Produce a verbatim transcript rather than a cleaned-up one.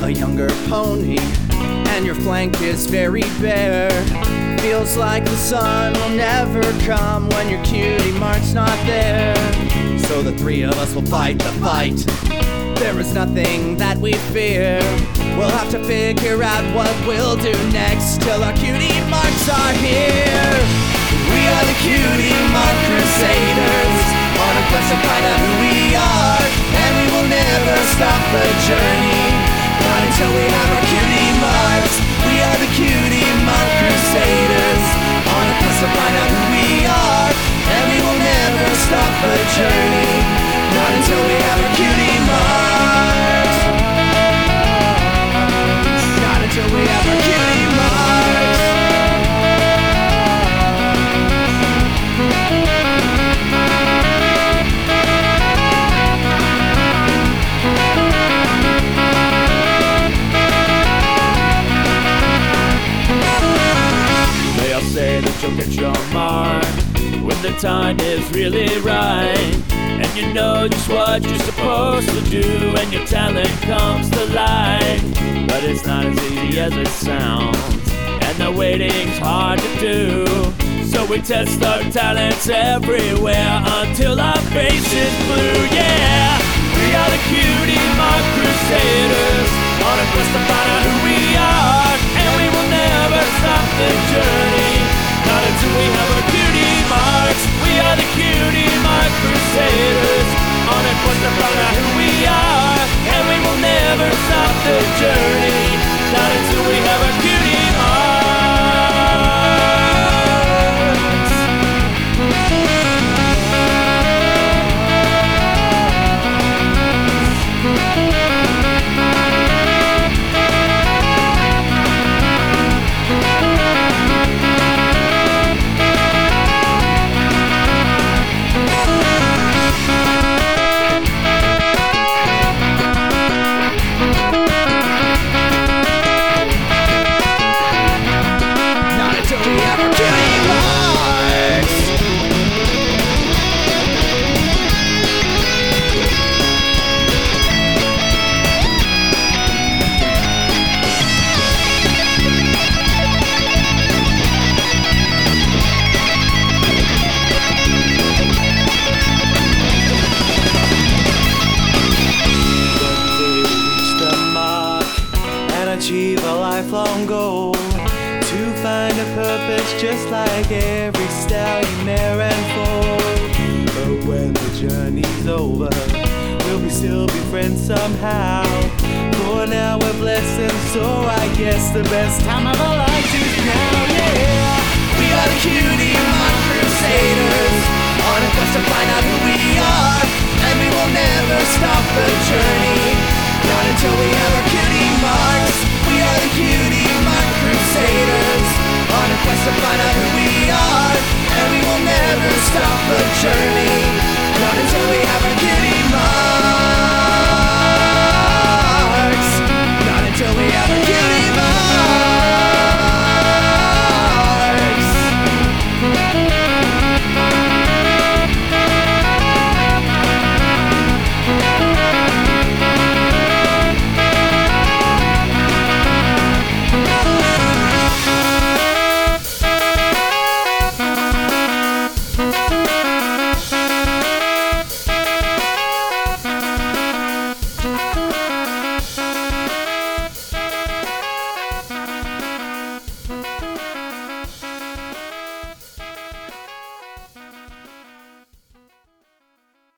a younger pony, and your flank is very bare. Feels like the sun will never come when your cutie mark's not there. So the three of us will fight the fight. There is nothing that we fear. We'll have to figure out what we'll do next till our cutie marks are here. We are the Cutie Mark Crusaders, on a quest to find out who we are, and we will never stop the journey, not until we have our cutie marks. We are the Cutie Mark Crusaders, on a quest to find out who we are, and we will never stop the journey, not until we have our cutie marks. Not until we have our cutie marks. Say that you'll get your mark when the time is really right, and you know just what you're supposed to do, and your talent comes to life. But it's not as easy as it sounds, and the waiting's hard to do. So we test our talents everywhere until our face is blue. Yeah, we are the Cutie Mark Crusaders, on a quest to find out who we are, and we will never stop the journey, not until we have our cutie marks. We are the Cutie Mark Crusaders, on a quest to find out who we are, and we will never stop the journey, not until we have our cutie marks. Achieve a lifelong goal, to find a purpose just like every stallion there and foal. But when the journey's over, will we still be friends somehow? For now we're blessed, and so I guess the best time of our lives is now. Yeah, we are the Cutie Mark Crusaders, on a quest to find out who we are, and we will never stop the journey,